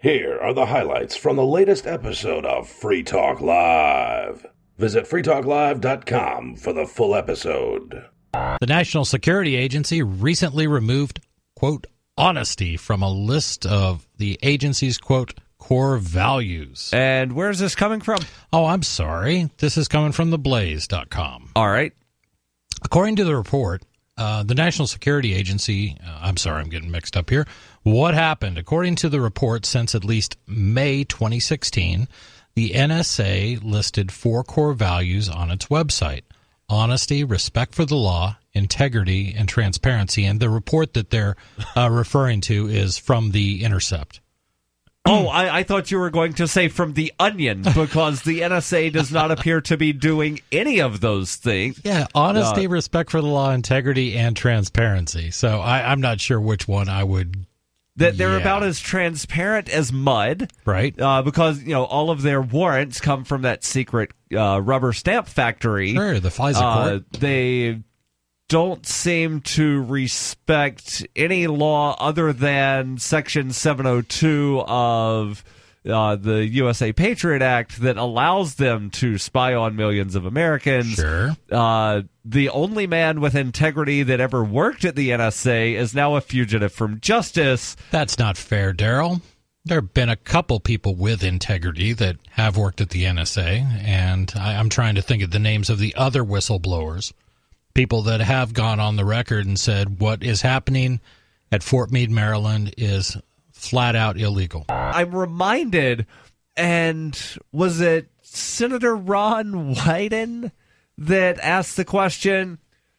Here are the highlights from the latest episode of Free Talk Live. Visit freetalklive.com for the full episode. The National Security Agency recently removed, quote, honesty from a list of the agency's, quote, core values. And where's this coming from? Oh, I'm sorry. This is coming from theblaze.com. All right. According to the report, the National Security Agency, I'm sorry, I'm getting mixed up here. What happened? According to the report, since at least May 2016, the NSA listed 4 core values on its website: honesty, respect for the law, integrity, and transparency. And the report that they're referring to is from The Intercept. Oh, I thought you were going to say from The Onion, because the NSA does not appear to be doing any of those things. Yeah, honesty, respect for the law, integrity, and transparency. So I'm not sure which one I would... That they're about as transparent as mud. Right. Because, all of their warrants come from that secret rubber stamp factory. Sure, the FISA court. They don't seem to respect any law other than Section 702 of the USA Patriot Act that allows them to spy on millions of Americans. Sure. The only man with integrity that ever worked at the NSA is now a fugitive from justice. That's not fair, Daryl. There have been a couple people with integrity that have worked at the NSA, and I'm trying to think of the names of the other whistleblowers, people that have gone on the record and said what is happening at Fort Meade, Maryland is flat out illegal. I'm reminded, and was it Senator Ron Wyden that asked the question,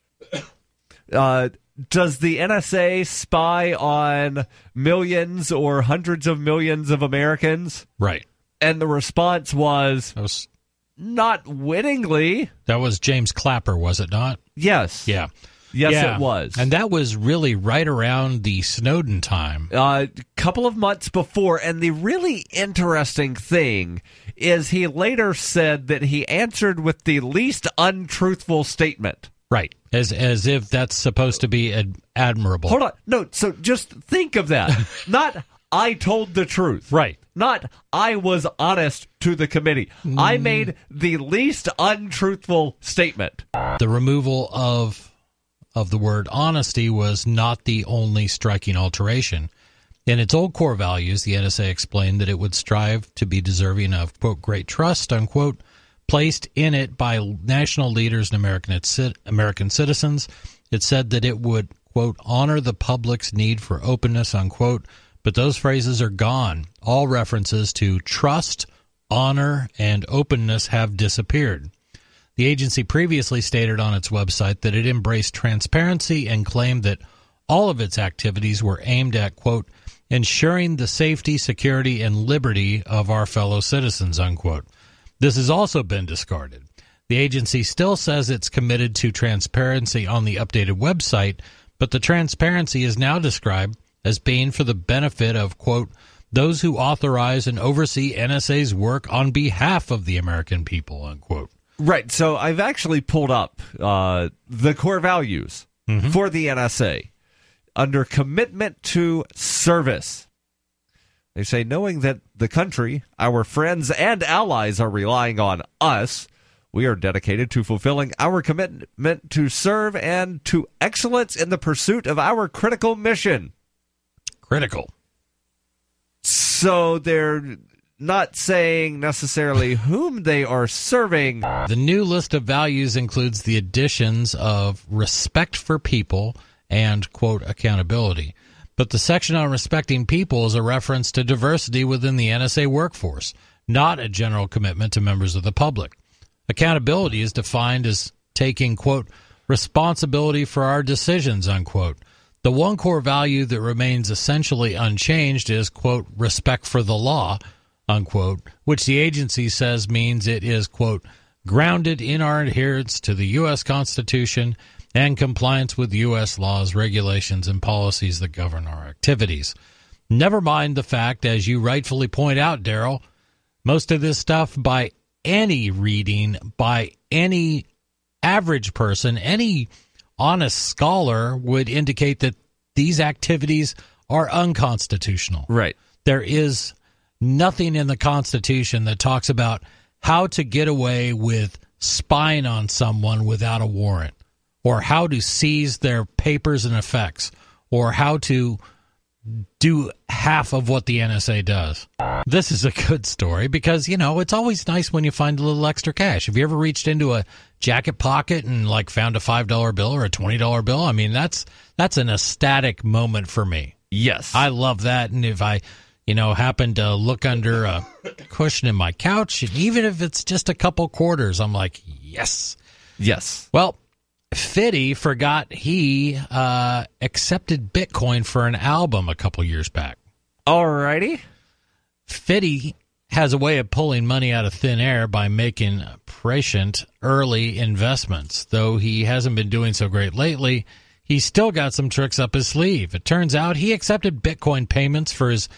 does the NSA spy on millions or hundreds of millions of Americans? Right. And the response was, not wittingly. That was James Clapper, was it not? Yes. Yeah. Yes, it was. And that was really right around the Snowden time. A couple of months before. And the really interesting thing is he later said that he answered with the least untruthful statement. Right. As if that's supposed to be admirable. Hold on. No, so just think of that. Not, I told the truth. Right. Not, I was honest to the committee. I made the least untruthful statement. The removal of the word honesty was not the only striking alteration. In its old core values, the NSA explained that it would strive to be deserving of, quote, great trust, unquote, placed in it by national leaders and American citizens. It said that it would, quote, honor the public's need for openness, unquote, but those phrases are gone. All references to trust, honor, and openness have disappeared. The agency previously stated on its website that it embraced transparency and claimed that all of its activities were aimed at, quote, ensuring the safety, security, and liberty of our fellow citizens, unquote. This has also been discarded. The agency still says it's committed to transparency on the updated website, but the transparency is now described as being for the benefit of, quote, those who authorize and oversee NSA's work on behalf of the American people, unquote. Right. So I've actually pulled up the core values for the NSA under commitment to service. They say, knowing that the country, our friends and allies are relying on us, we are dedicated to fulfilling our commitment to serve and to excellence in the pursuit of our critical mission. Critical. So they're not saying necessarily whom they are serving. The new list of values includes the additions of respect for people and, quote, accountability. But the section on respecting people is a reference to diversity within the NSA workforce, not a general commitment to members of the public. Accountability is defined as taking, quote, responsibility for our decisions, unquote. The one core value that remains essentially unchanged is, quote, respect for the law, unquote, which the agency says means it is, quote, grounded in our adherence to the U.S. Constitution and compliance with U.S. laws, regulations, and policies that govern our activities. Never mind the fact, as you rightfully point out, Daryl, most of this stuff by any reading, by any average person, any honest scholar would indicate that these activities are unconstitutional. Right. There is nothing in the Constitution that talks about how to get away with spying on someone without a warrant, or how to seize their papers and effects, or how to do half of what the NSA does. This is a good story because, you know, it's always nice when you find a little extra cash. Have you ever reached into a jacket pocket and like found a $5 bill or a $20 bill? I mean, that's an ecstatic moment for me. Yes. I love that. And if I, you know, happen to look under a cushion in my couch, and even if it's just a couple quarters, I'm like, yes. Yes. Well, Fitty forgot he accepted Bitcoin for an album a couple years back. Alrighty. Fitty has a way of pulling money out of thin air by making prescient early investments. Though he hasn't been doing so great lately, he's still got some tricks up his sleeve. It turns out he accepted Bitcoin payments for his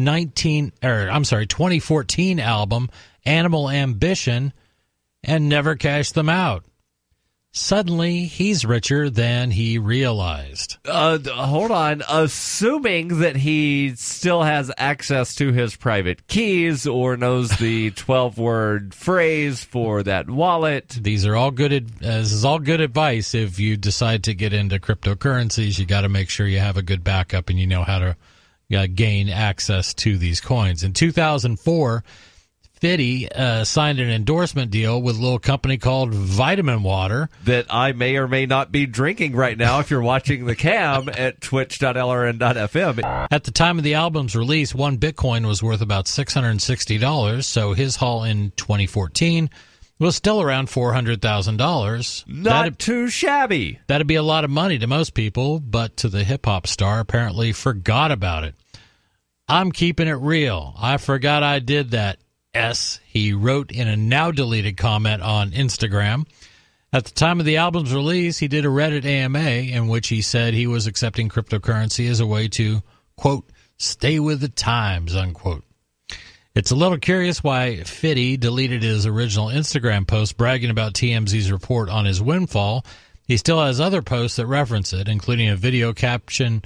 2014 album, Animal Ambition, and never cashed them out. Suddenly, he's richer than he realized. Hold on. Assuming that he still has access to his private keys or knows the 12-word phrase for that wallet. These are all good. This is all good advice. If you decide to get into cryptocurrencies, you got to make sure you have a good backup and you know how to gain access to these coins. In 2004, Fitty signed an endorsement deal with a little company called Vitamin Water. That I may or may not be drinking right now if you're watching the cam at twitch.lrn.fm. At the time of the album's release, one Bitcoin was worth about $660, so his haul in 2014 was still around $400,000. Not too shabby. That'd be a lot of money to most people, but to the hip-hop star, apparently forgot about it. I'm keeping it real. I forgot I did that. He wrote in a now-deleted comment on Instagram. At the time of the album's release, he did a Reddit AMA in which he said he was accepting cryptocurrency as a way to, quote, stay with the times, unquote. It's a little curious why Fitty deleted his original Instagram post bragging about TMZ's report on his windfall. He still has other posts that reference it, including a video captioned,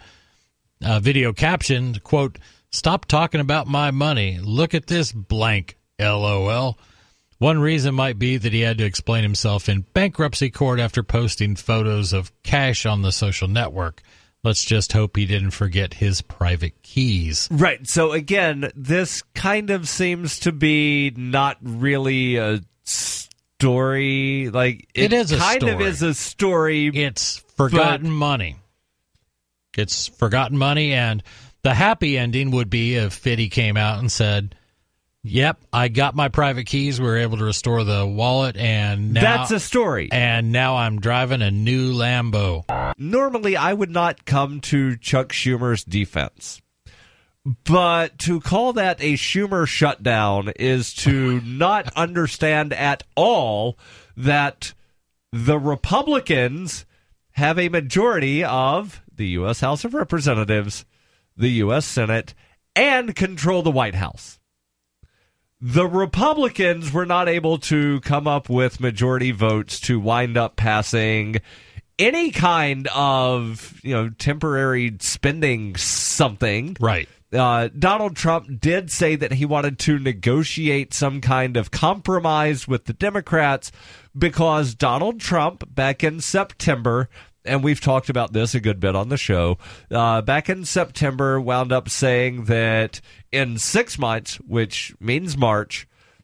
quote, stop talking about my money. Look at this blank. LOL. One reason might be that he had to explain himself in bankruptcy court after posting photos of cash on the social network. Let's just hope he didn't forget his private keys. Right. So again, this kind of seems to be not really a story. Like it is a kind story. of is a story. It's forgotten money. It's forgotten money, and the happy ending would be if Fitty came out and said, yep, I got my private keys. We were able to restore the wallet, and now that's a story. And now I'm driving a new Lambo. Normally, I would not come to Chuck Schumer's defense. But to call that a Schumer shutdown is to not understand at all that the Republicans have a majority of the U.S. House of Representatives, the U.S. Senate, and control the White House. The Republicans were not able to come up with majority votes to wind up passing any kind of, temporary spending something. Right. Donald Trump did say that he wanted to negotiate some kind of compromise with the Democrats because Donald Trump, back in September, and we've talked about this a good bit on the show, back in September wound up saying that in 6 months, which means March,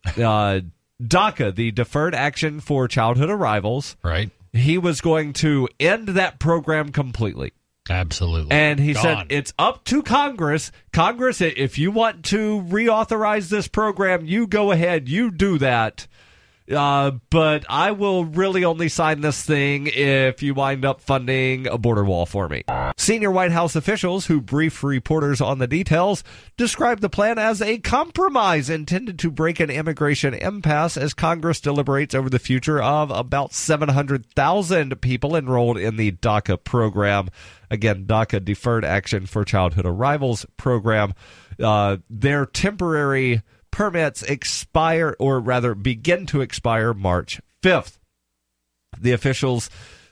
DACA, the Deferred Action for Childhood Arrivals, right, he was going to end that program completely. Absolutely. And he said it's up to Congress. Congress, if you want to reauthorize this program, you go ahead, you do that. But I will really only sign this thing if you wind up funding a border wall for me. Senior White House officials who briefed reporters on the details described the plan as a compromise intended to break an immigration impasse as Congress deliberates over the future of about 700,000 people enrolled in the DACA program. Again, DACA, Deferred Action for Childhood Arrivals program. Their temporary permits begin to expire March 5th. The officials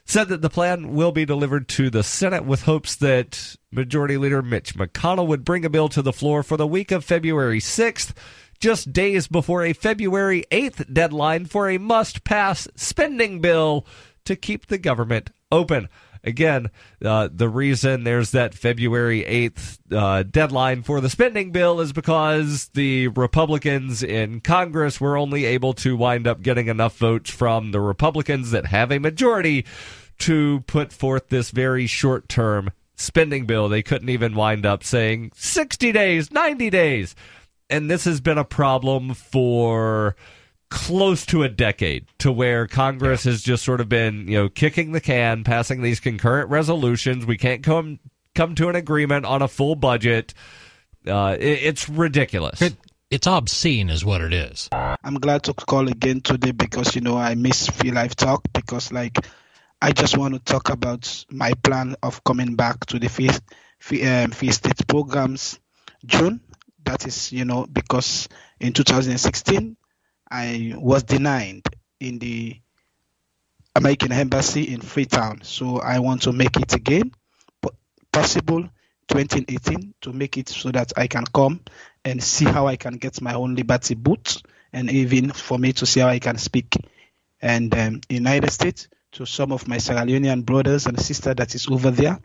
said that the plan will be delivered to the Senate with hopes that Majority Leader Mitch McConnell would bring a bill to the floor for the week of February 6th, just days before a February 8th deadline for a must-pass spending bill to keep the government open. Again, the reason there's that February 8th deadline for the spending bill is because the Republicans in Congress were only able to wind up getting enough votes from the Republicans that have a majority to put forth this very short-term spending bill. They couldn't even wind up saying 60 days, 90 days. And this has been a problem for close to a decade, to where Congress has just sort of been, kicking the can, passing these concurrent resolutions. We can't come to an agreement on a full budget. It's ridiculous. It's obscene is what it is. I'm glad to call again today because, I miss Free Life Talk because, I just want to talk about my plan of coming back to the Free State programs June. That is, because in 2016, I was denied in the American Embassy in Freetown. So I want to make it again, possible 2018, to make it so that I can come and see how I can get my own Liberty boots, and even for me to see how I can speak. And United States, to some of my Sierra Leonean brothers and sisters that is over there,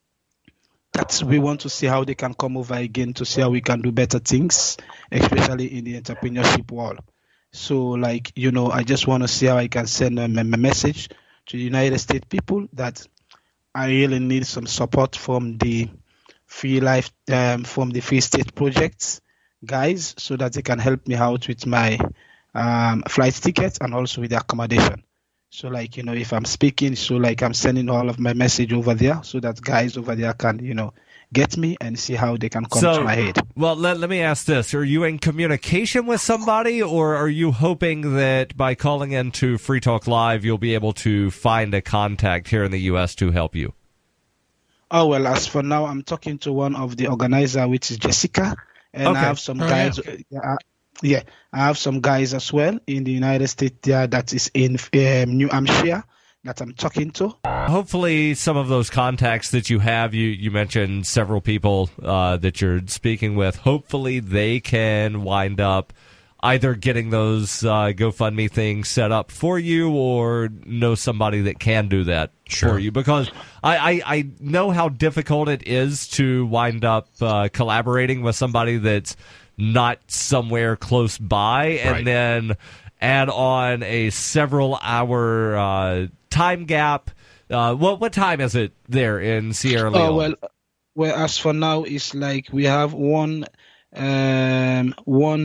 that we want to see how they can come over again to see how we can do better things, especially in the entrepreneurship world. So, I just want to see how I can send a message to the United States people that I really need some support from the Free Life, from the Free State projects guys, so that they can help me out with my flight tickets and also with the accommodation. So, if I'm speaking, so I'm sending all of my message over there so that guys over there can, get me and see how they can come to my aid. Well, let me ask this. Are you in communication with somebody, or are you hoping that by calling into Free Talk Live, you'll be able to find a contact here in the U.S. to help you? Oh, well, as for now, I'm talking to one of the organizers, which is Jessica, and okay. I have some guys. I have some guys as well in the United States there that is in New Hampshire that I'm talking to. Hopefully some of those contacts that you have, you mentioned several people that you're speaking with, hopefully they can wind up either getting those GoFundMe things set up for you or know somebody that can do that for you. Because I know how difficult it is to wind up collaborating with somebody that's not somewhere close by, and then add on a several-hour time gap. What time is it there in Sierra Leone? Well, as for now, it's we have 11.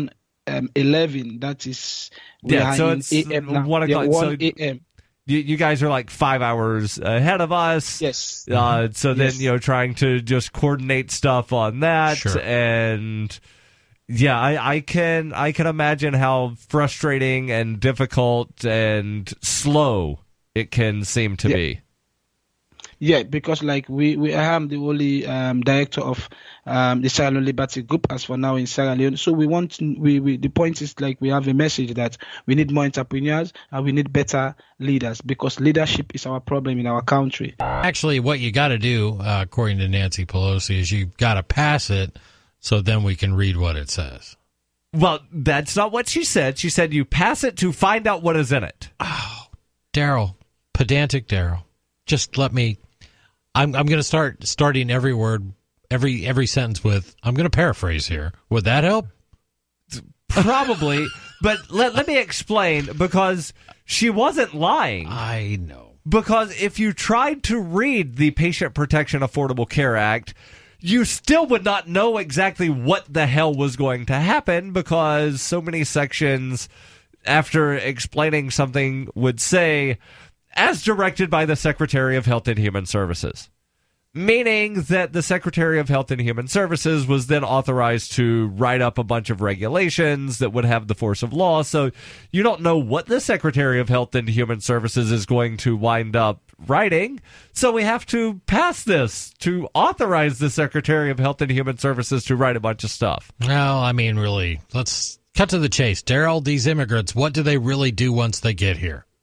That is, so it's AM 1 o'clock. 1 a.m. You guys are 5 hours ahead of us. Yes. So then trying to just coordinate stuff on that, and yeah, I can imagine how frustrating and difficult and slow it can seem to be. Yeah, because I am the only director of the Sierra Leone Liberty Group as for now in Sierra Leone. So the point is we have a message that we need more entrepreneurs and we need better leaders, because leadership is our problem in our country. Actually, what you got to do, according to Nancy Pelosi, is you got to pass it so then we can read what it says. Well, that's not what she said. She said you pass it to find out what is in it. Oh, Daryl, pedantic Daryl. Just let me. I'm going to starting every word, every sentence with, I'm going to paraphrase here. Would that help? Probably, but let me explain, because she wasn't lying. I know. Because if you tried to read the Patient Protection Affordable Care Act, you still would not know exactly what the hell was going to happen, because so many sections, after explaining something, would say, as directed by the Secretary of Health and Human Services. Meaning that the Secretary of Health and Human Services was then authorized to write up a bunch of regulations that would have the force of law. So you don't know what the Secretary of Health and Human Services is going to wind up writing. So we have to pass this to authorize the Secretary of Health and Human Services to write a bunch of stuff. Well, I mean, really, let's cut to the chase. Daryl, these immigrants, what do they really do once they get here?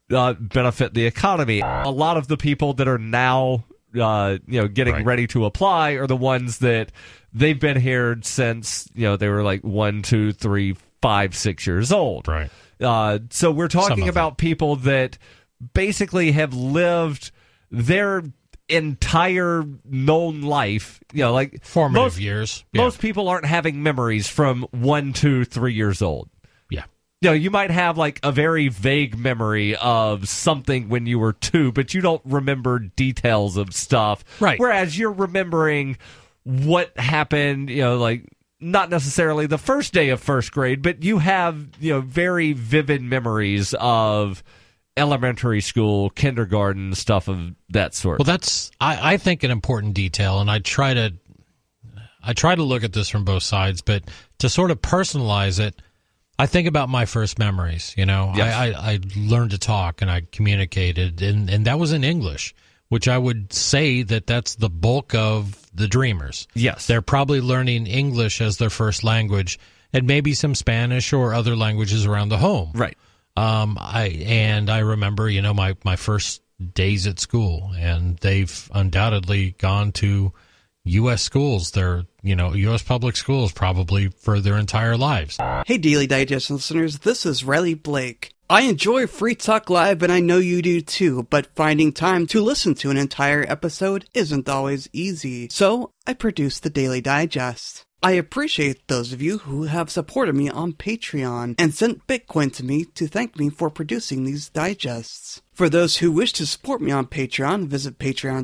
benefit the economy. A lot of the people that are now getting ready to apply are the ones that they've been here since they were like 1, 2, 3, 5, 6 years old. Right. So we're talking about people that basically have lived their entire known life, like formative years. Yeah. Most people aren't having memories from 1, 2, 3 years old. Yeah. You might have like a very vague memory of something when you were 2, but you don't remember details of stuff. Right. Whereas you're remembering what happened, like not necessarily the first day of first grade, but you have, very vivid memories of elementary school, kindergarten, stuff of that sort. Well, that's, I think, an important detail, and I try to look at this from both sides, but to sort of personalize it, I think about my first memories. Yes. I learned to talk and I communicated, and that was in English, which I would say that's the bulk of the Dreamers. Yes. They're probably learning English as their first language, and maybe some Spanish or other languages around the home. Right. I remember, my first days at school, and they've undoubtedly gone to U.S. schools. They're, U.S. public schools probably for their entire lives. Hey, Daily Digest listeners, this is Riley Blake. I enjoy Free Talk Live, and I know you do too, but finding time to listen to an entire episode isn't always easy. So, I produce the Daily Digest. I appreciate those of you who have supported me on Patreon and sent Bitcoin to me to thank me for producing these digests. For those who wish to support me on Patreon, visit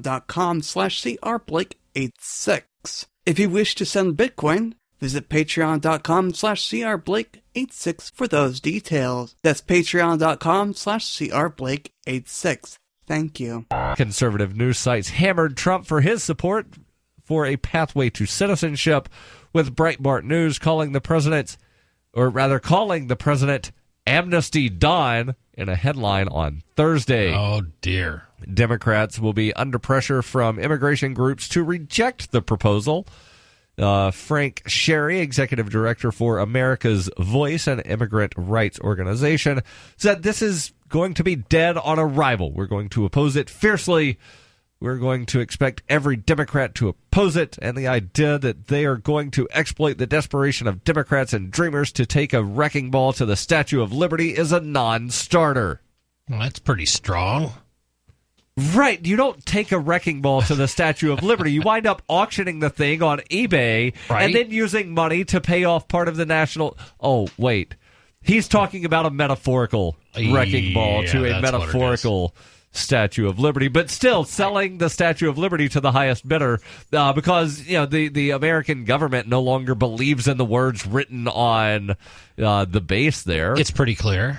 patreon.com/crblake86. If you wish to send Bitcoin, visit patreon.com/crblake86 for those details. That's patreon.com/crblake86. Thank you. Conservative news sites hammered Trump for his support for a pathway to citizenship, with Breitbart News calling the president Amnesty Dawn in a headline on Thursday. Oh, dear. Democrats will be under pressure from immigration groups to reject the proposal. Frank Sherry, executive director for America's Voice, an immigrant rights organization, said this is going to be dead on arrival. We're going to oppose it fiercely. We're going to expect every Democrat to oppose it, and the idea that they are going to exploit the desperation of Democrats and Dreamers to take a wrecking ball to the Statue of Liberty is a non-starter. Well, that's pretty strong. Right. You don't take a wrecking ball to the Statue of Liberty. You wind up auctioning the thing on eBay and then using money to pay off part of the national... Oh, wait. He's talking about a metaphorical wrecking ball to a metaphorical Statue of Liberty, but still selling the Statue of Liberty to the highest bidder because the American government no longer believes in the words written on the base there. It's pretty clear.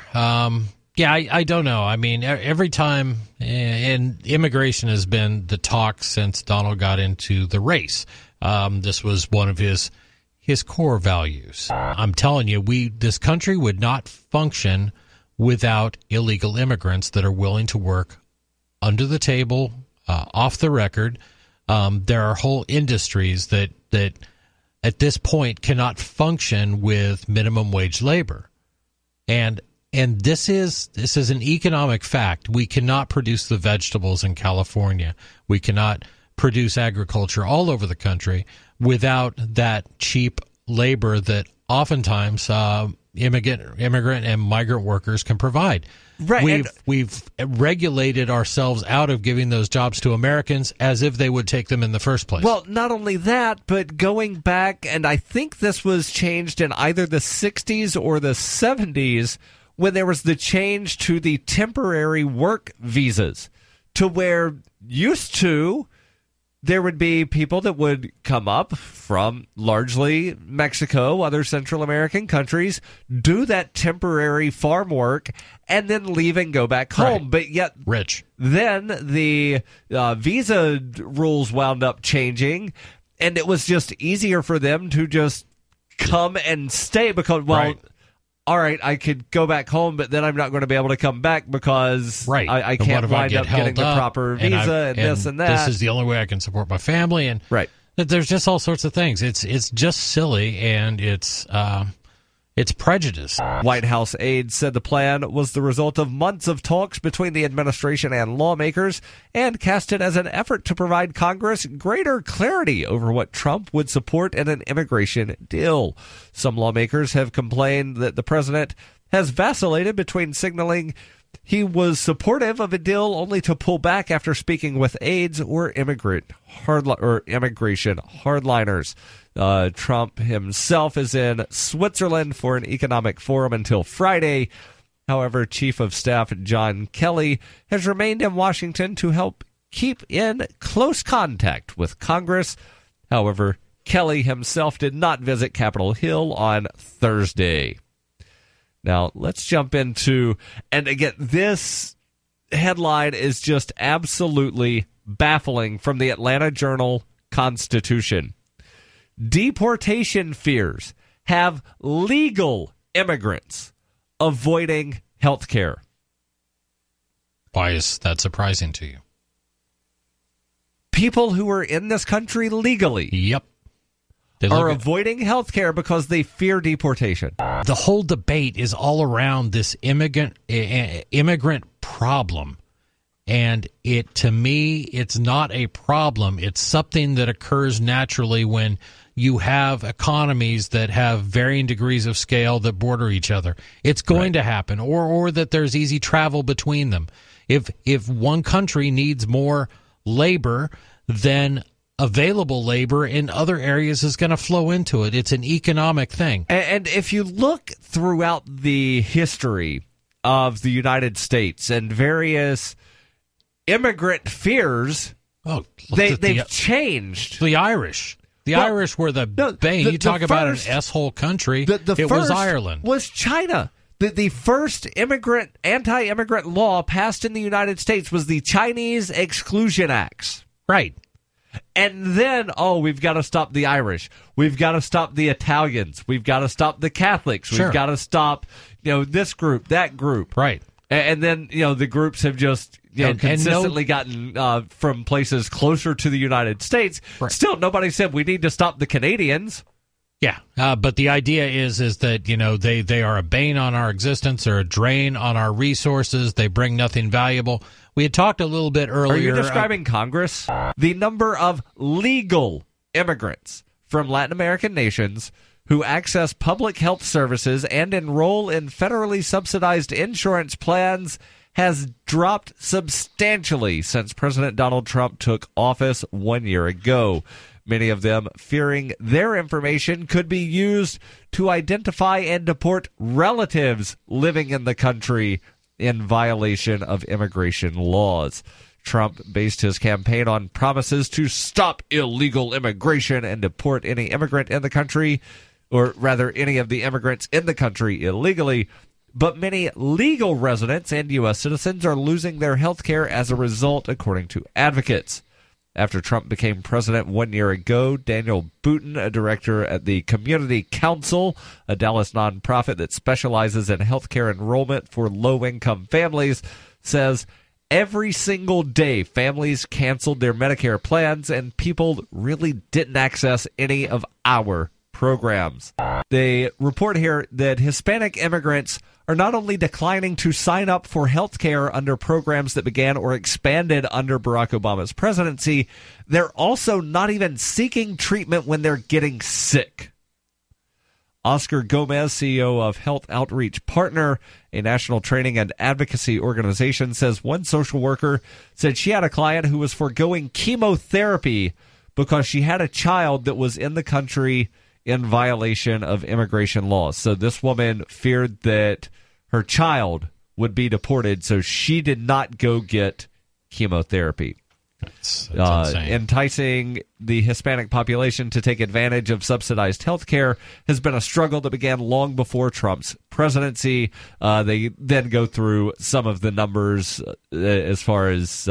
I don't know. I mean, every time, and immigration has been the talk since Donald got into the race. This was one of his core values. I'm telling you, this country would not function without illegal immigrants that are willing to work under the table, off the record. There are whole industries that at this point cannot function with minimum wage labor. And this is an economic fact. We cannot produce the vegetables in California. We cannot produce agriculture all over the country without that cheap labor that oftentimes immigrant and migrant workers can provide. Right. We've regulated ourselves out of giving those jobs to Americans as if they would take them in the first place. Well, not only that, but going back, and I think this was changed in either the 60s or the 70s, when there was the change to the temporary work visas, to where used to there would be people that would come up from largely Mexico, other Central American countries, do that temporary farm work, and then leave and go back home. Right. But yet, then the visa rules wound up changing, and it was just easier for them to just come and stay because, all right, I could go back home, but then I'm not going to be able to come back because I can't wind up getting the proper visa and this and that. This is the only way I can support my family. And there's just all sorts of things. It's just silly, and it's It's prejudice. White House aides said the plan was the result of months of talks between the administration and lawmakers and cast it as an effort to provide Congress greater clarity over what Trump would support in an immigration deal. Some lawmakers have complained that the president has vacillated between signaling he was supportive of a deal only to pull back after speaking with aides or immigration hardliners. Trump himself is in Switzerland for an economic forum until Friday. However, Chief of Staff John Kelly has remained in Washington to help keep in close contact with Congress. However, Kelly himself did not visit Capitol Hill on Thursday. Now, let's jump into, and again, this headline is just absolutely baffling from the Atlanta Journal-Constitution. Deportation fears have legal immigrants avoiding health care. Why is that surprising to you? People who are in this country legally Yep. are avoiding health care because they fear deportation. The whole debate is all around this immigrant problem. And to me, it's not a problem. It's something that occurs naturally when you have economies that have varying degrees of scale that border each other. It's going to happen, or that there's easy travel between them. If one country needs more labor, then available labor in other areas is going to flow into it. It's an economic thing. And if you look throughout the history of the United States and various immigrant fears, they've changed. The Irish. The Irish were the bane. You talk about an S-hole country. It was Ireland. Was China. The first anti-immigrant law passed in the United States was the Chinese Exclusion Acts. Right. And then, we've got to stop the Irish. We've got to stop the Italians. We've got to stop the Catholics. Sure. We've got to stop, this group, that group. Right. And then, the groups have just, consistently gotten from places closer to the United States. Right. Still, nobody said we need to stop the Canadians. Yeah, but the idea is that, they are a bane on our existence or a drain on our resources. They bring nothing valuable. We had talked a little bit earlier. Are you describing Congress? The number of legal immigrants from Latin American nations who access public health services and enroll in federally subsidized insurance plans has dropped substantially since President Donald Trump took office 1 year ago. Many of them fearing their information could be used to identify and deport relatives living in the country in violation of immigration laws. Trump based his campaign on promises to stop illegal immigration and deport any immigrant in the country, or rather any of the immigrants in the country illegally. But many legal residents and U.S. citizens are losing their health care as a result, according to advocates. After Trump became president 1 year ago, Daniel Booten, a director at the Community Council, a Dallas nonprofit that specializes in healthcare enrollment for low-income families, says every single day families canceled their Medicare plans and people really didn't access any of our programs. They report here that Hispanic immigrants are not only declining to sign up for health care under programs that began or expanded under Barack Obama's presidency, they're also not even seeking treatment when they're getting sick. Oscar Gomez, CEO of Health Outreach Partner, a national training and advocacy organization, says one social worker said she had a client who was foregoing chemotherapy because she had a child that was in the country in violation of immigration laws. So this woman feared that her child would be deported, so she did not go get chemotherapy. That's insane. Enticing the Hispanic population to take advantage of subsidized health care has been a struggle that began long before Trump's presidency. They then go through some of the numbers as far as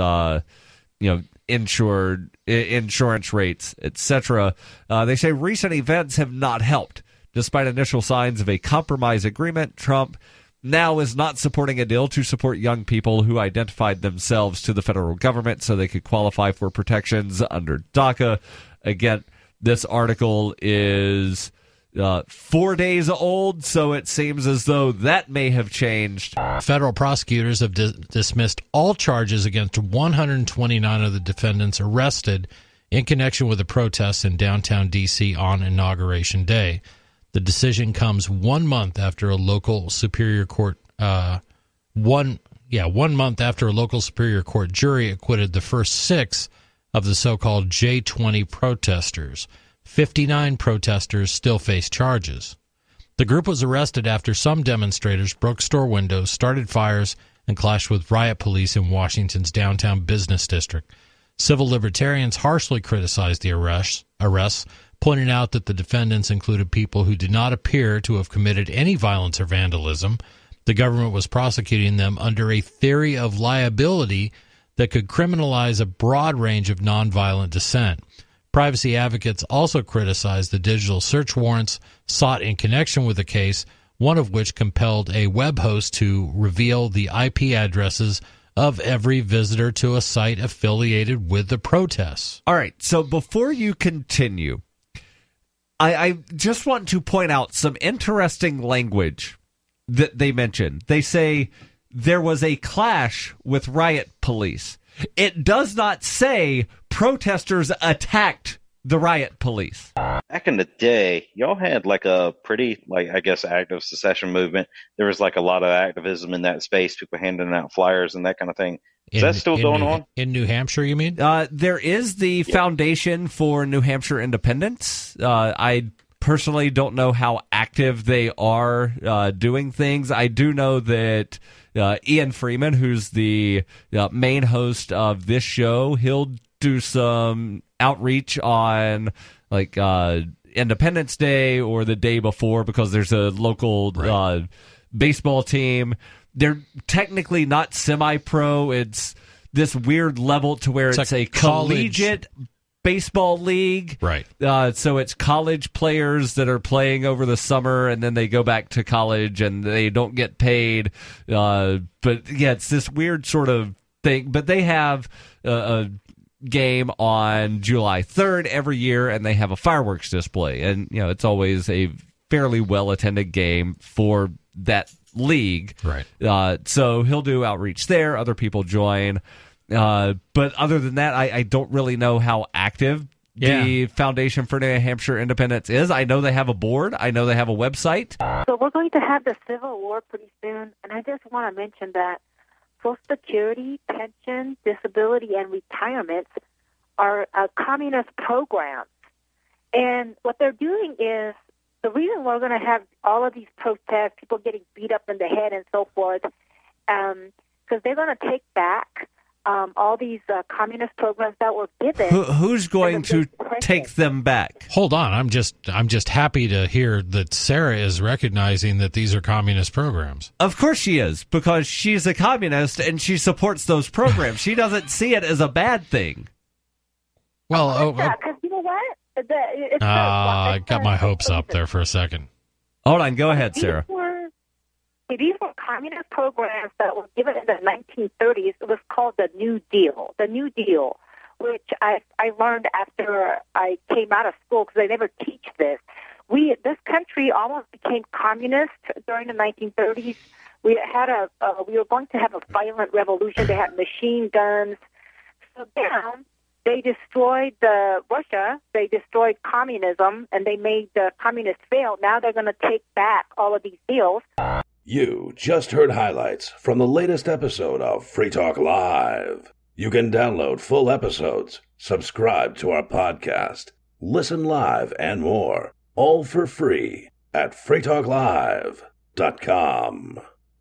insurance rates, etc. They say recent events have not helped. Despite initial signs of a compromise agreement, Trump now is not supporting a deal to support young people who identified themselves to the federal government so they could qualify for protections under DACA. Again, this article is 4 days old, so it seems as though that may have changed. Federal prosecutors have dismissed all charges against 129 of the defendants arrested in connection with the protests in downtown D.C. on Inauguration Day. The decision comes 1 month after a local Superior Court 1 month after a local Superior Court jury acquitted the first 6 of the so-called J20 protesters. 59 protesters still face charges. The group was arrested after some demonstrators broke store windows, started fires, and clashed with riot police in Washington's downtown business district. Civil libertarians harshly criticized the arrests, pointing out that the defendants included people who did not appear to have committed any violence or vandalism. The government was prosecuting them under a theory of liability that could criminalize a broad range of nonviolent dissent. Privacy advocates also criticized the digital search warrants sought in connection with the case, one of which compelled a web host to reveal the IP addresses of every visitor to a site affiliated with the protests. All right, so before you continue, I just want to point out some interesting language that they mentioned. They say there was a clash with riot police. It does not say protesters attacked the riot police. Back in the day, y'all had like a pretty, I guess, active secession movement. There was like a lot of activism in that space, people handing out flyers and that kind of thing. Is that still going on? In New Hampshire, you mean? There is the Foundation for New Hampshire Independence. I personally don't know how active they are doing things. I do know that Ian Freeman, who's the main host of this show, he'll do some outreach on like Independence Day or the day before because there's a local baseball team. They're technically not semi-pro. It's this weird level to where it's a collegiate baseball league. Right. So it's college players that are playing over the summer and then they go back to college and they don't get paid. But yeah, it's this weird sort of thing. But they have a game on July 3rd every year and they have a fireworks display. And, you know, it's always a fairly well-attended game for that league. Right. So he'll do outreach there. Other people join. But other than that, I don't really know how active the Foundation for New Hampshire Independence is. I know they have a board. I know they have a website. So we're going to have the Civil War pretty soon, and I just want to mention that Social Security, pension, disability, and retirement are communist programs. And what they're doing is, the reason we're going to have all of these protests, people getting beat up in the head and so forth, because they're going to take back all these communist programs that were given. Who's going to take them back? Hold on, I'm just happy to hear that Sarah is recognizing that these are communist programs. Of course she is, because she's a communist and she supports those programs. She doesn't see it as a bad thing. Well, because you know what? I got my hopes up there for a second. Hold on, go ahead, Sarah. These were communist programs that were given in the 1930s. It was called the New Deal. The New Deal, which I learned after I came out of school because they never teach this. This country almost became communist during the 1930s. We were going to have a violent revolution. They had machine guns. So now they destroyed Russia. They destroyed communism, and they made the communists fail. Now they're going to take back all of these deals. You just heard highlights from the latest episode of Free Talk Live. You can download full episodes, subscribe to our podcast, listen live, and more, all for free at freetalklive.com.